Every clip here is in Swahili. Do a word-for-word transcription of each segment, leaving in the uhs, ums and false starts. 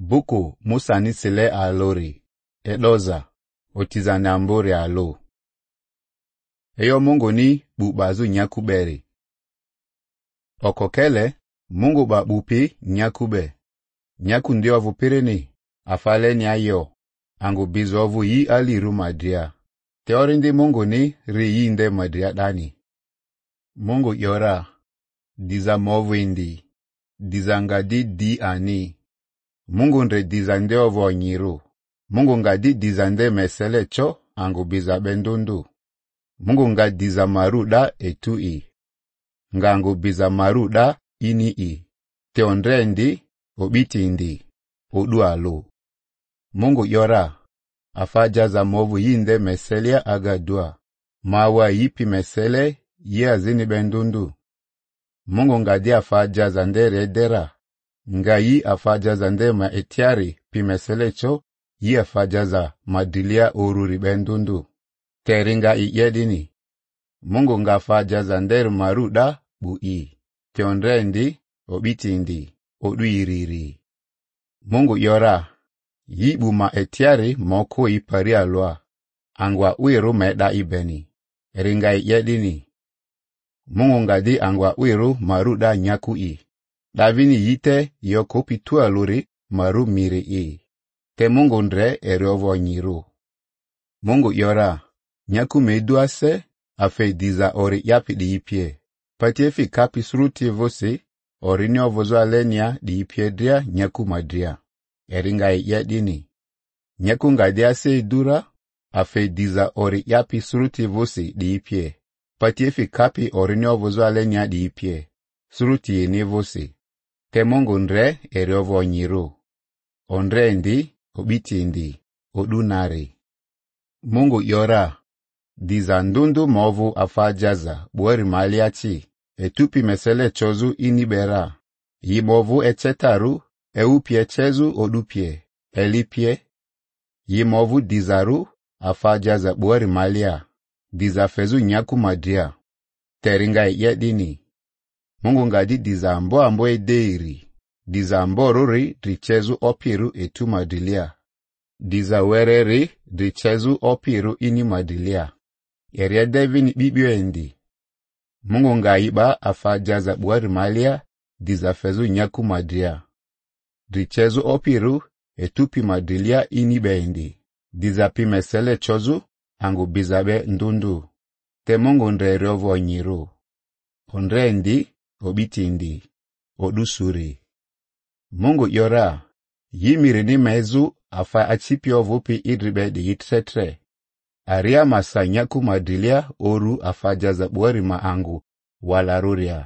Buku Musa ni sile alori. Eloza. Otizane ambori alo. Eyo Mungu ni bubazu nyakuberi. Okokele, Mungu ba bupi nyakube. Nyaku ndio vupire ni. Afale ni ayo. Angu bizovu yi aliru madria. Teori ndi Mungu ni ri yi nde madria dani. Mungu yora. Diza movu indi. Diza ngadi di ani. Mungu nre diza nde ovo nyiru. Mungu ngadi diza nde mesele cho angu biza bendundu. Mungu nga diza maruda etu i. Ngangu biza maruda ini i. Teondre ndi, obiti ndi, odualu. Mungu yora. Afaja za movu yinde meselia agadua. Mawa yipi mesele ye azini bendundu. Mungu ngadi afaja za nde redera. Nga yi afaja za nde ma etiari pi mesele cho yi afaja za madilia ururi bendundu. Teringa i yedini. Mungu nga afaja za nde maruda bu i. Teondre ndi, obiti ndi, oduiriri. Mungu yora. Yibu ma etiari moko ipari alwa. Angwa uiru meda ibeni. Eringa i yedini. Mungu ngadi angwa uiru maruda nyaku i. Davini yite yokopi tualuri maru miri i. Te Mungu ndre erovo nyiru. Mungu yora. Nyaku meduase afe diza ori yapi di ipie. Patiefi kapi suruti vosi orinyo vozo alenia di ipie dria nyaku madria. Eringa i yedini. Nyaku ngadia se dura afe diza ori yapi suruti vosi di ipie. Patiefi kapi orinyo vozo alenia di ipie. Suruti yeni vosi. Te Mungu ndre erovo nyiru. Ondre ndi, obiti ndi, odunari. Mungu yora. Diza ndundu movu afajaza, buweri maliachi, etupi mesele chozu inibera. Yi movu echetaru, eupie chezu odupie, elipie. Yi movu dizaru, afajaza buweri malia. Diza fezu nyaku madria. Teringa yedini. Mungu ngadi diza ambo ambo edeiri. Diza ambo ruri drichezu opiru etu madilia. Diza wereri drichezu opiru ini madilia. Eria devini bibio endi. Mungu ngaiba afajaza buwari malia, diza fezu nyaku madria. Drichezu opiru, etupi madilia ini bendi. Diza pimesele chozu, angu bizabe ndundu. Te Mungu ndre rovo nyiru. Ondre endi, obiti ndi, odusuri. Mungu yora. Yimiri ni mezu, afa achipio vupi idribe di yitretre. Aria masa nyaku madilia oru afajaza buwari maangu, wala ruria.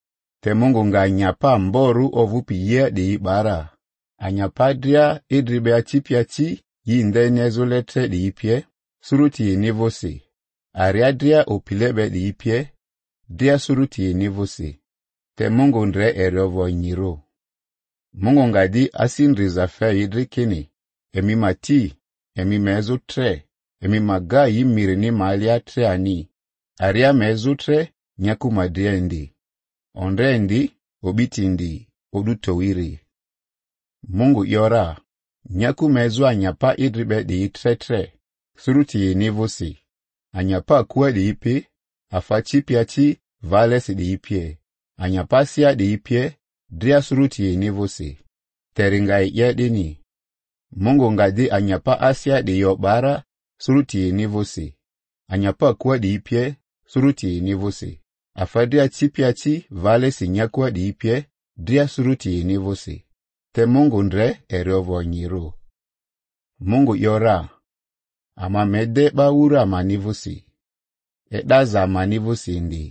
Te Mungu nga anyapa mboru ovupi ye di ibara. Anyapadria idribe achipia chi, yinde nezuletre di ipie, suruti yenivosi. Ariadria opilebe di ipie, dia suruti yenivosi. Te Mungu ndre erovo nyiru. Mungu ngadi asindriza fe idrikini, emi mati, emi mezu tre. Emi maga yimiri ni malia tre ani. Aria mezutre nyaku madriendi. Ondre ndi, obiti ndi, odutowiri. Mungu yora. Nyaku mezu anyapa idribe di itretre. Suruti yenivosi. Anyapa kuwa di ipi. Afachipia chi vales di ipie. Anyapa siya di ipie. Dria suruti yenivosi. Teringa yedini. Mungu ngadi anyapa asia di yobara. Suruti yenivosi. Anyapa kuwa di ipie, suruti yenivosi. Afadria chipia chi, vale si nyakua di ipie, dria suruti yenivosi. Te Mungu ndre erovo nyiru. Mungu yora. Ama mede ba ura manivosi. Edaza manivosi ndi.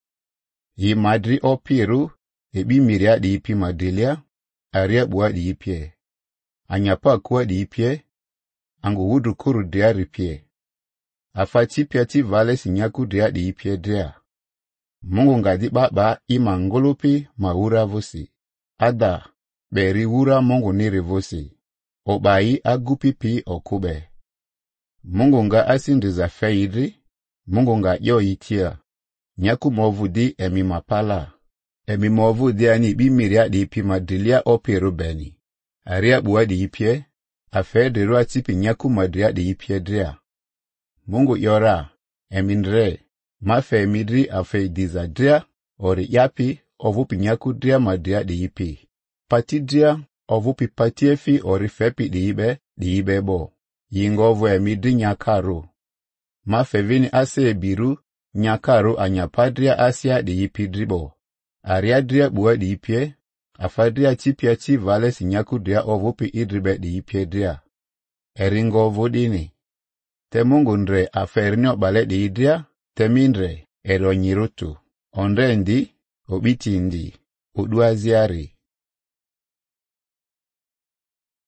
Yi madri opiru, ebi miria di ipi madilia, aria bua di ipie. Anyapa kuwa di ipie, angu wudu kuru dria ripie. Afachi piati vale sinyaku dria di ipie dria. Mungu ngadi baba ima ngulupi maura vosi. Ada, beri wura Mungu niri vosi. Obai agupipi okube. Mungu nga asindiza feidri. Mungu nga yo itia. Nyaku movu di emi mapala. Emi movu di ani bimiria di ipi madilia opiru beni. aria bua di ipie, afe de roa tipi nyaku madria di ipie dria. Mungu yora, emindre, mafe midri afe dizadria, ori yapi, ovupi nyaku dria madria di ipi. Pati dria, ovupi patiefi ori fepi di ibe, di ibe bo. Yingovu emidri nyakaru. Mafe vini ase ebiru, nyakaru anyapadria asia di ipi dribo. Ariadria bua di ipie, afadria tipia chi vale si nyaku dria ovupi idribe di ipie dria. Eringo vodini. Te Mungu ndre afernyo bale di idria, te mindre, ero nyirutu. Onre ndi, obiti ndi, uduaziari.